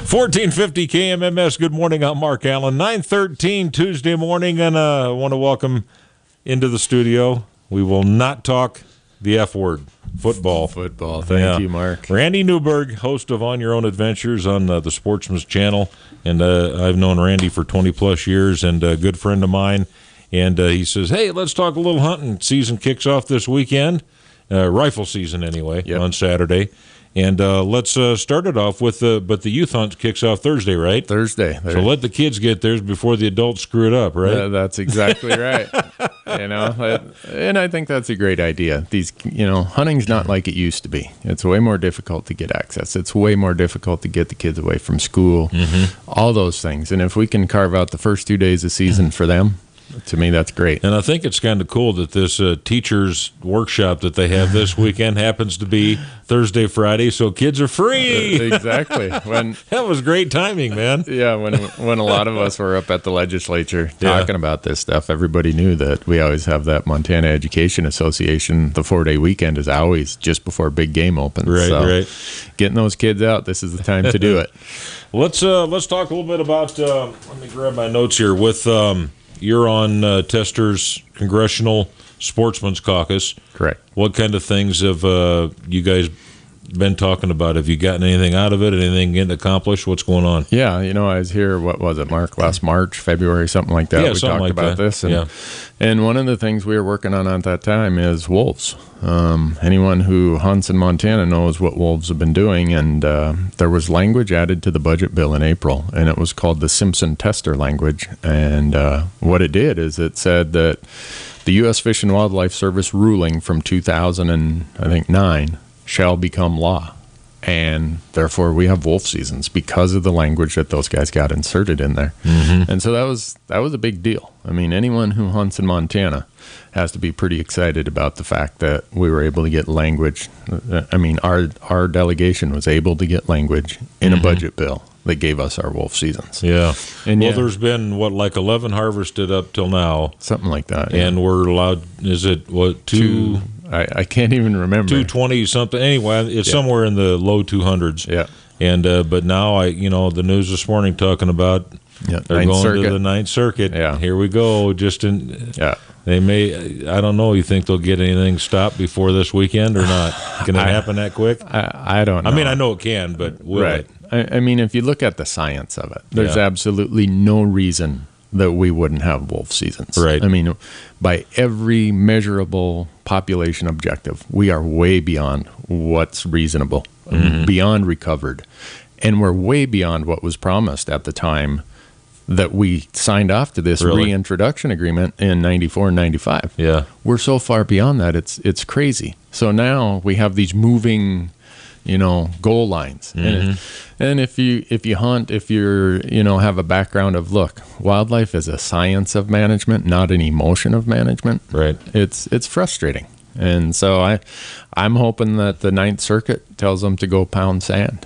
1450 KMMS. Good morning. I'm Mark Allen. 9:13 Tuesday morning, and I want to welcome into the studio. We will not talk the F word. Football. Thank you, Mark. Randy Newberg, host of On Your Own Adventures on the Sportsman's Channel, and I've known Randy for 20-plus years, and a good friend of mine. And he says, hey, let's talk a little hunting. Season kicks off this weekend, rifle season anyway, on Saturday. And let's start it off with but the youth hunt kicks off Thursday, right? Thursday. So let the kids get theirs before the adults screw it up, right? That's exactly right. And I think that's a great idea. Hunting's not like it used to be. It's way more difficult to get access. It's way more difficult to get the kids away from school, all those things. And if we can carve out the first 2 days of season for them, to me, that's great. And I think it's kind of cool that this teacher's workshop that they have this weekend happens to be Thursday, Friday, so kids are free. Exactly. That was great timing, man. Yeah, when a lot of us were up at the legislature talking about this stuff, everybody knew that we always have that Montana Education Association. The 4-day weekend is always just before big game opens. Right. Getting those kids out, this is the time to do it. Let's talk a little bit about, let me grab my notes here, with... You're on Tester's Congressional Sportsman's Caucus. Correct. What kind of things have you guys been talking about? Have you gotten anything out of it? Anything getting accomplished? What's going on? Yeah, I was here, what was it, Mark, last March, February, something like that. Yeah, we talked about this. And one of the things we were working on at that time is wolves. Anyone who hunts in Montana knows what wolves have been doing, and there was language added to the budget bill in April, and it was called the Simpson-Tester language. And what it did is it said that the U.S. Fish and Wildlife Service ruling from 2009 shall become law. And therefore, we have wolf seasons because of the language that those guys got inserted in there. And so that was a big deal. I mean, anyone who hunts in Montana has to be pretty excited about the fact that we were able to get language. I mean, our delegation was able to get language in a budget bill that gave us our wolf seasons. Yeah. And there's been, 11 harvested up till now? Something like that. And we're allowed, is it, two? I can't even remember. 220 something. Anyway, it's somewhere in the low 200s. Yeah. And but now the news this morning talking about they're going to the Ninth Circuit. Yeah. Here we go. They may. I don't know. You think they'll get anything stopped before this weekend or not? Can it happen that quick? I don't know. I mean, I know it can, but will it? I mean, if you look at the science of it, there's absolutely no reason that we wouldn't have wolf seasons. Right. I mean, by every measurable population objective, we are way beyond what's reasonable, beyond recovered. And we're way beyond what was promised at the time that we signed off to this reintroduction agreement in 94 and 95. Yeah. We're so far beyond that, it's crazy. So now we have these moving goal lines. And if you hunt, if you're, have a background of, look, wildlife is a science of management, not an emotion of management. Right. It's frustrating. And so I'm hoping that the Ninth Circuit tells them to go pound sand.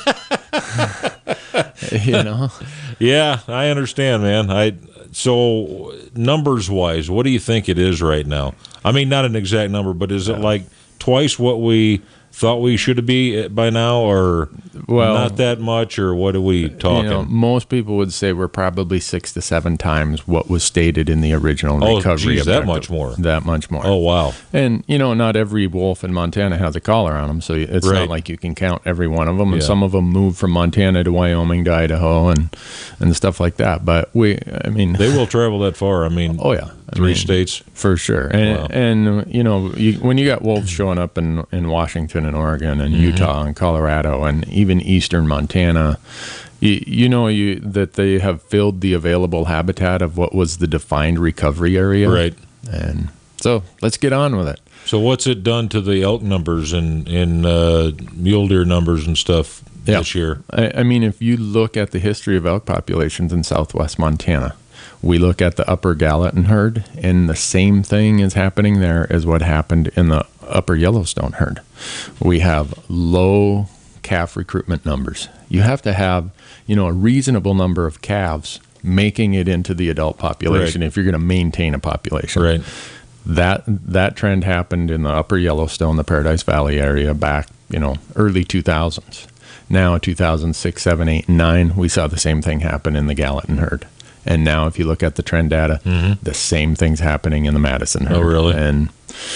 Yeah, I understand, man. So numbers wise, what do you think it is right now? I mean, not an exact number, but is it like twice what we thought we should be by now, or not that much, or what are we talking? Most people would say we're probably 6 to 7 times what was stated in the original recovery objective. That much more. That much more. Oh, wow. And, not every wolf in Montana has a collar on them, so it's not like you can count every one of them. And some of them move from Montana to Wyoming to Idaho and stuff like that. But they will travel that far. I mean, three states. For sure. And when you got wolves showing up in Washington and Oregon and Utah and Colorado and even eastern Montana, that they have filled the available habitat of what was the defined recovery area. Right. And so let's get on with it. So what's it done to the elk numbers and mule deer numbers and stuff this year? I mean, if you look at the history of elk populations in southwest Montana, we look at the upper Gallatin herd, and the same thing is happening there as what happened in the upper Yellowstone herd. We have low calf recruitment numbers. You have to have, a reasonable number of calves making it into the adult population if you're going to maintain a population. Right. That trend happened in the upper Yellowstone, the Paradise Valley area back, early 2000s. Now, 2006, 7, 8, and 9, we saw the same thing happen in the Gallatin herd. And now, if you look at the trend data, the same thing's happening in the Madison herd. Oh, really? And,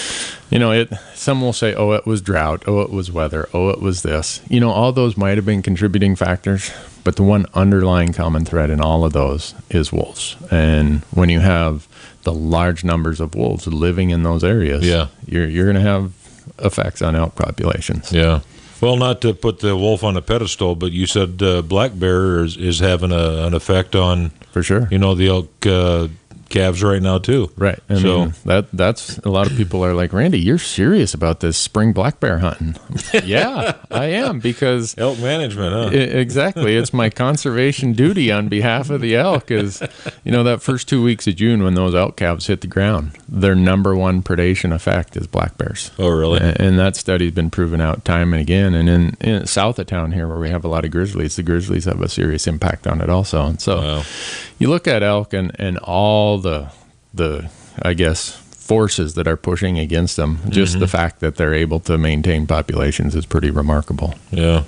some will say, oh, it was drought. Oh, it was weather. Oh, it was this. All those might have been contributing factors, but the one underlying common thread in all of those is wolves. And when you have the large numbers of wolves living in those areas, you're going to have effects on elk populations. Yeah. Well, not to put the wolf on a pedestal, but you said black bear is having an effect on, for sure, the elk calves right now too. Right. I mean, that's a lot of people are like, Randy, you're serious about this spring black bear hunting. Yeah, I am, because elk management, huh? Exactly. It's my conservation duty on behalf of the elk. Is that first 2 weeks of June when those elk calves hit the ground, their number one predation effect is black bears. Oh, really? And that study's been proven out time and again. And in south of town here, where we have a lot of grizzlies, the grizzlies have a serious impact on it also. And so you look at elk and all the I guess forces that are pushing against them, just the fact that they're able to maintain populations is pretty remarkable. Yeah.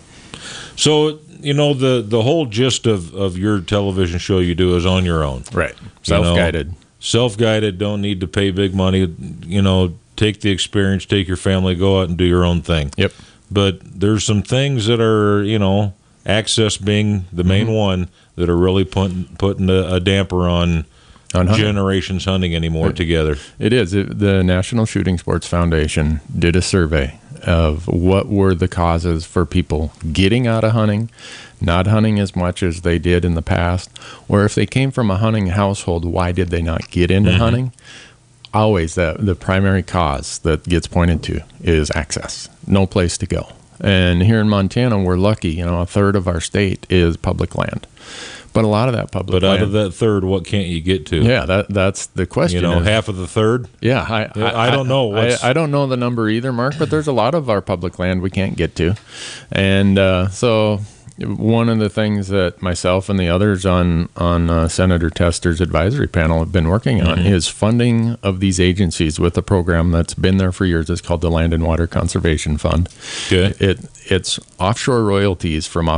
So the whole gist of your television show you do is on your own, right? Self-guided, don't need to pay big money. Take the experience, take your family, go out and do your own thing. Yep. But there's some things that are access being the main one that are really putting a damper on generations hunting anymore together. It is. The National Shooting Sports Foundation did a survey of what were the causes for people getting out of hunting, not hunting as much as they did in the past, or if they came from a hunting household, why did they not get into hunting? Always the primary cause that gets pointed to is access. No place to go. And here in Montana, we're lucky. A third of our state is public land. But a lot of that public land. But out of that third, what can't you get to? Yeah, that's the question. Half of the third? Yeah. I don't know. I don't know the number either, Mark, but there's a lot of our public land we can't get to. And so one of the things that myself and the others on Senator Tester's advisory panel have been working on is funding of these agencies with a program that's been there for years. It's called the Land and Water Conservation Fund. Okay. It's offshore royalties from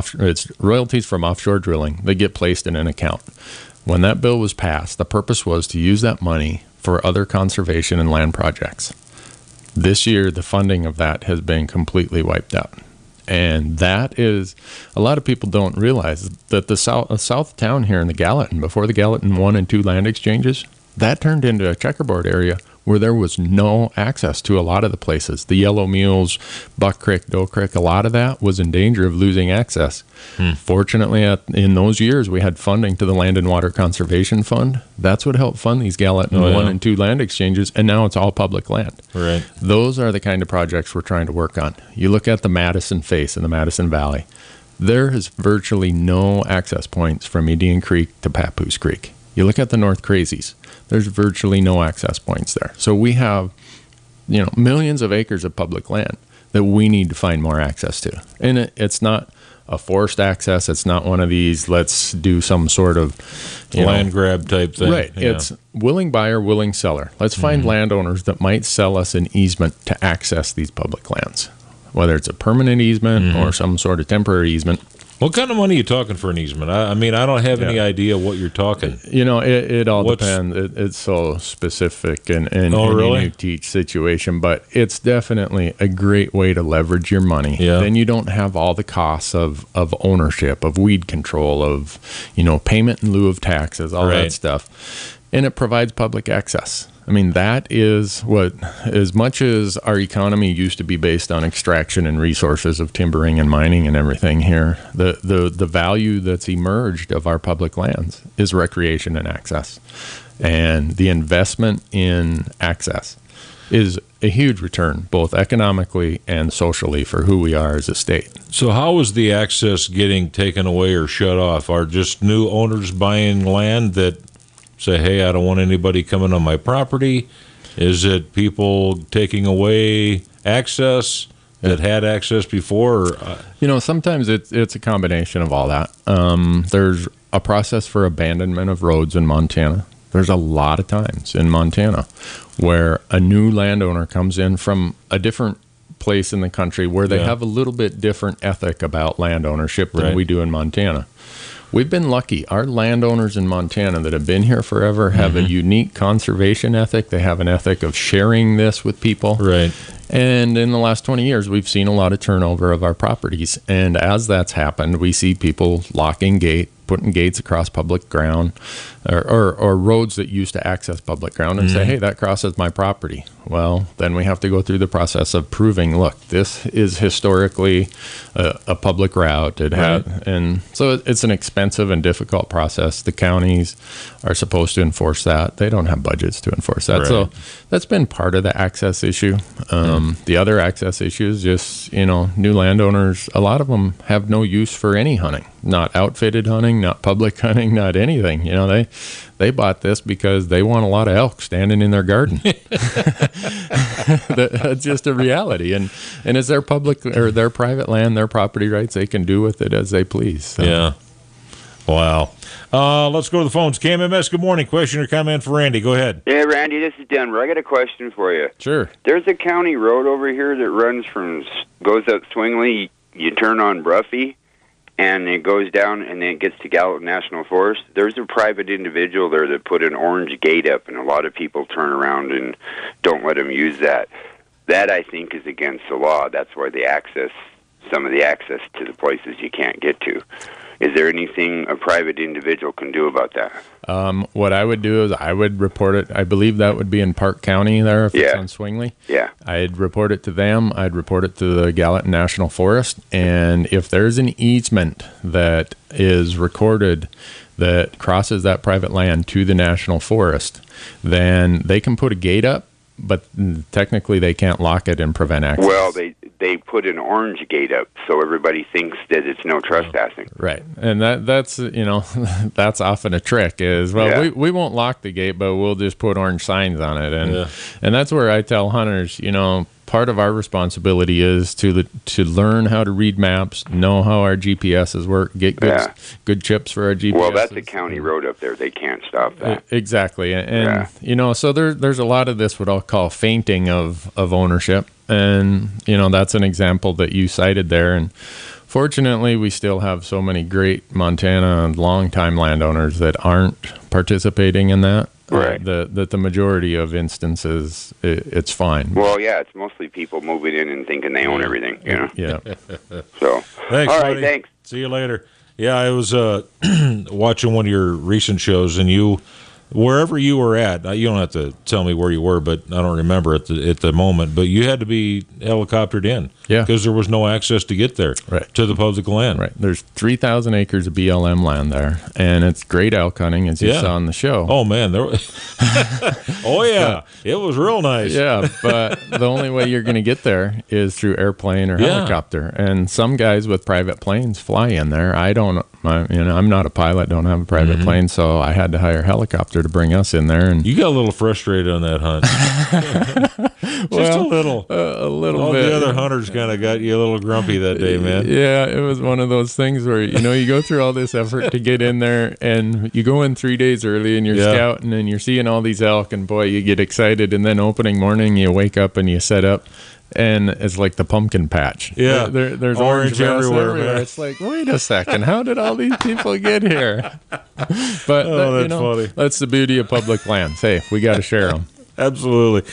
offshore drilling that get placed in an account. When that bill was passed, the purpose was to use that money for other conservation and land projects. This year, the funding of that has been completely wiped out. And that is, a lot of people don't realize that the south town here in the Gallatin, before the Gallatin 1 and 2 land exchanges, that turned into a checkerboard area where there was no access to a lot of the places. The Yellow Mules, Buck Creek, Doe Creek, a lot of that was in danger of losing access. Fortunately, in those years, we had funding to the Land and Water Conservation Fund. That's what helped fund these Gallatin 1 and 2 land exchanges, and now it's all public land. Right. Those are the kind of projects we're trying to work on. You look at the Madison Face in the Madison Valley. There is virtually no access points from Indian Creek to Papoose Creek. You look at the North Crazies. There's virtually no access points there. So we have, millions of acres of public land that we need to find more access to. And it's not a forced access. It's not one of these, let's do some sort of land grab type thing. Right. Yeah. It's willing buyer, willing seller. Let's find landowners that might sell us an easement to access these public lands, whether it's a permanent easement or some sort of temporary easement. What kind of money are you talking for an easement? I mean, I don't have any idea what you're talking. It all depends. It's so specific and unique to each situation, but it's definitely a great way to leverage your money. Yeah. Then you don't have all the costs of ownership, of weed control, of payment in lieu of taxes, all that stuff. And it provides public access. I mean, that is what, as much as our economy used to be based on extraction and resources of timbering and mining and everything here, the value that's emerged of our public lands is recreation and access. And the investment in access is a huge return, both economically and socially, for who we are as a state. So how is the access getting taken away or shut off? Are just new owners buying land that say, hey, I don't want anybody coming on my property? Is it people taking away access that had access before? Sometimes it's a combination of all that. There's a process for abandonment of roads in Montana. There's a lot of times in Montana where a new landowner comes in from a different place in the country where they have a little bit different ethic about land ownership than we do in Montana. We've been lucky. Our landowners in Montana that have been here forever have a unique conservation ethic. They have an ethic of sharing this with people. Right. And in the last 20 years, we've seen a lot of turnover of our properties. And as that's happened, we see people putting gates across public ground or roads that used to access public ground and say, hey, that crosses my property. Well, then we have to go through the process of proving, look, this is historically a public route. And so it's an expensive and difficult process. The counties are supposed to enforce that. They don't have budgets to enforce that. Right. So that's been part of the access issue. The other access issue is just, new landowners, a lot of them have no use for any hunting, not outfitted hunting, not public hunting, not anything. They bought this because they want a lot of elk standing in their garden. That's just a reality. And it's their public or their private land, their property rights. They can do with it as they please. So. Yeah. Wow. Let's go to the phones. KMMS, good morning. Question or comment for Randy. Go ahead. Yeah, Randy, this is Denver. I got a question for you. Sure. There's a county road over here that goes up Swingley. You turn on Bruffy, and it goes down, and then it gets to Gallatin National Forest. There's a private individual there that put an orange gate up, and a lot of people turn around and don't let them use that. That, I think, is against the law. That's why some of the access to the places you can't get to. Is there anything a private individual can do about that? What I would do is I would report it. I believe that would be in Park County there if it's on Swingley. Yeah. I'd report it to them. I'd report it to the Gallatin National Forest. And if there's an easement that is recorded that crosses that private land to the National Forest, then they can put a gate up, but technically they can't lock it and prevent access. Well, they put an orange gate up so everybody thinks that it's no trespassing. Right. And that's that's often a trick is, we won't lock the gate, but we'll just put orange signs on it. And that's where I tell hunters, part of our responsibility is to learn how to read maps, know how our GPSs work, get good chips for our GPSs. Well, that's a county road up there. They can't stop that. Exactly. And so there's a lot of this what I'll call fainting of ownership. And, that's an example that you cited there. And fortunately, we still have so many great Montana longtime landowners that aren't participating in that. Right. That the majority of instances, it's fine. Well, yeah, it's mostly people moving in and thinking they own everything, Yeah. So, thanks, all right, buddy. thanks. See you later. Yeah, I was watching one of your recent shows, and wherever you were at, you don't have to tell me where you were, but I don't remember at the moment, but you had to be helicoptered in. Yeah. Because there was no access to get there to the public land. Right. There's 3,000 acres of BLM land there, and it's great elk hunting, as you saw on the show. Oh, man. Oh, yeah. It was real nice. Yeah, but the only way you're going to get there is through airplane or helicopter. And some guys with private planes fly in there. I'm not a pilot, don't have a private plane, so I had to hire a helicopter to bring us in there. And you got a little frustrated on that hunt. Just a little. A little All bit. The other hunters kind of got you a little grumpy that day, man. Yeah, it was one of those things where, you go through all this effort to get in there, and you go in 3 days early, and you're scouting, and you're seeing all these elk, and boy, you get excited, and then opening morning, you wake up and you set up, and it's like the pumpkin patch. Yeah. There's orange everywhere, man. It's like, wait a second, how did all these people get here? But that's funny. That's the beauty of public lands. Hey, we got to share them. Absolutely.